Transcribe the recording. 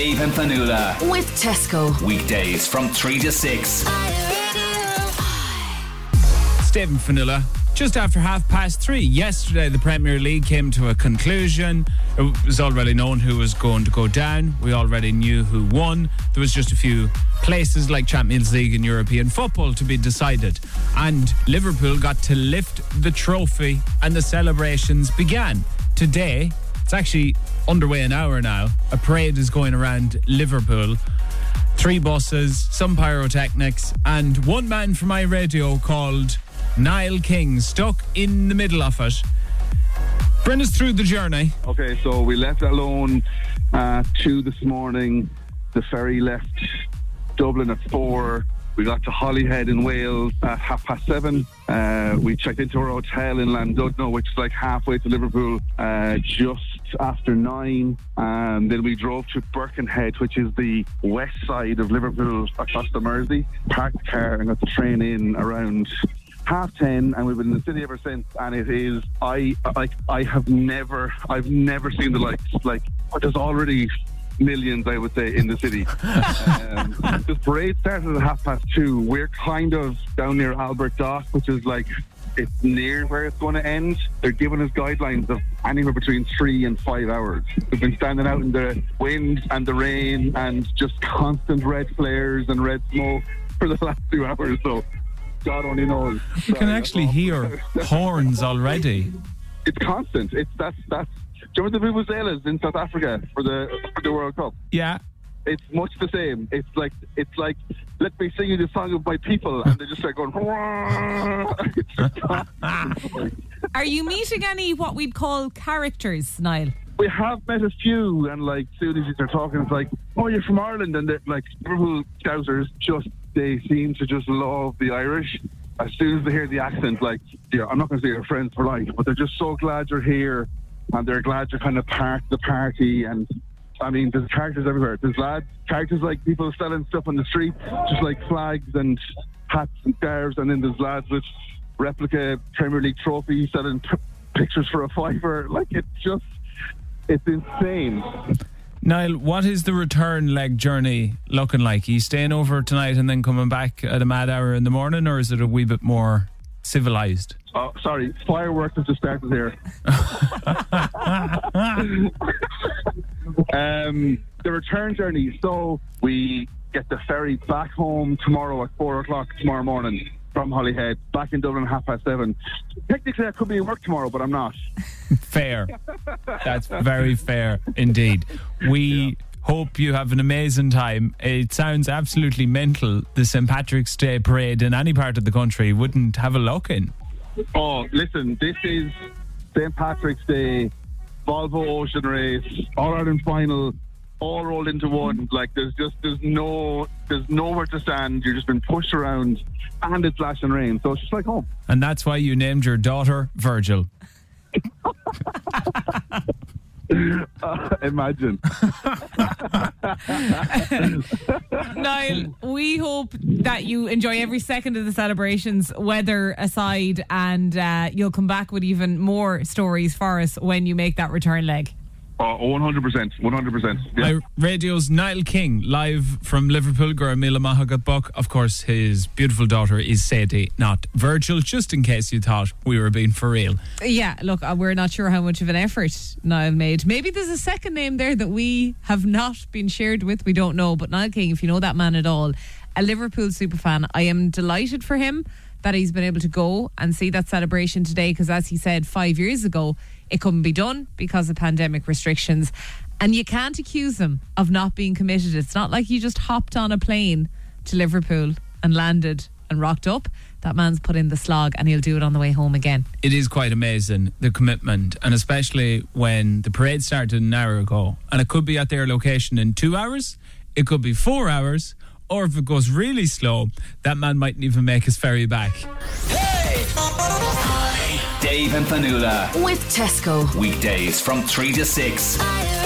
Dave and Fanula. With Tesco. Weekdays from 3 to 6. It's Dave and Fanula. Just after 3:30. Yesterday, the Premier League came to a conclusion. It was already known who was going to go down. We already knew who won. There was just a few places like Champions League and European football to be decided. And Liverpool got to lift the trophy and the celebrations began. Today, it's actually underway an hour now. A parade is going around Liverpool. 3 buses, some pyrotechnics, and one man from iRadio called Niall King stuck in the middle of it. Bring us through the journey. Okay, so we left Athlone at 2 this morning. The ferry left Dublin at 4. We got to Holyhead in Wales at 7:30. We checked into our hotel in Llandudno, which is like halfway to Liverpool, just after 9. And then we drove to Birkenhead, which is the west side of Liverpool, across the Mersey. Parked the car and got the train in around 10:30, and we've been in the city ever since. And it is, I've never seen the likes. Like, there's already millions, I would say, in the city. The parade started at 2:30. We're kind of down near Albert Dock, which is like, it's near where it's going to end. They're giving us guidelines of anywhere between 3 and 5 hours. We've been standing out in the wind and the rain and just constant red flares and red smoke for the last 2 hours, so God only knows. You can actually hear horns already. It's constant. That's. Do you remember the Vuvuzelas in South Africa for the World Cup? Yeah. It's much the same. It's like let me sing you the song of my people, and they just start going. Are you meeting any what we'd call characters, Niall? We have met a few, and like, soon as you start talking, it's like, oh, you're from Ireland, and they're like, Liverpool Scousers, they seem to just love the Irish. As soon as they hear the accent, like, yeah, I'm not going to say you're friends for life, but they're just so glad you're here, and they're glad you're kind of part of the party. And I mean, there's characters everywhere. There's characters like people selling stuff on the street, just like flags and hats and scarves, and then there's lads with replica Premier League trophies selling pictures for a fiver. Like, it's insane. Niall, what is the return leg journey looking like? Are you staying over tonight and then coming back at a mad hour in the morning, or is it a wee bit more civilised? Oh, sorry, fireworks have just started here. The return journey. So we get the ferry back home tomorrow at 4 o'clock tomorrow morning from Holyhead, back in Dublin at 7:30. Technically, I could be at work tomorrow, but I'm not. Fair. That's very fair indeed. We hope you have an amazing time. It sounds absolutely mental. The St. Patrick's Day parade in any part of the country wouldn't have a look in. Oh, listen, this is St. Patrick's Day, Volvo Ocean Race, All-Ireland final, all rolled into one. Like, there's nowhere to stand. You've just been pushed around, and it's lashing rain, so it's just like home. And that's why you named your daughter Virgil. Imagine. Niall, we hope that you enjoy every second of the celebrations, weather aside, and you'll come back with even more stories for us when you make that return leg. 100%. Yeah. Radio's Niall King, live from Liverpool. Gurmila Mahagat. Of course, his beautiful daughter is Sadie, not Virgil, just in case you thought we were being for real. Yeah, look, we're not sure how much of an effort Niall made. Maybe there's a second name there that we have not been shared with. We don't know. But Niall King, if you know that man at all, a Liverpool superfan, I am delighted for him that he's been able to go and see that celebration today, because as he said 5 years ago, it couldn't be done because of pandemic restrictions. And you can't accuse him of not being committed. It's not like he just hopped on a plane to Liverpool and landed and rocked up. That man's put in the slog, and he'll do it on the way home again. It is quite amazing, the commitment, and especially when the parade started an hour ago, and it could be at their location in 2 hours, it could be 4 hours, or if it goes really slow, that man mightn't even make his ferry back. Hey! Dave and Fanula. With Tesco. Weekdays from 3 to 6.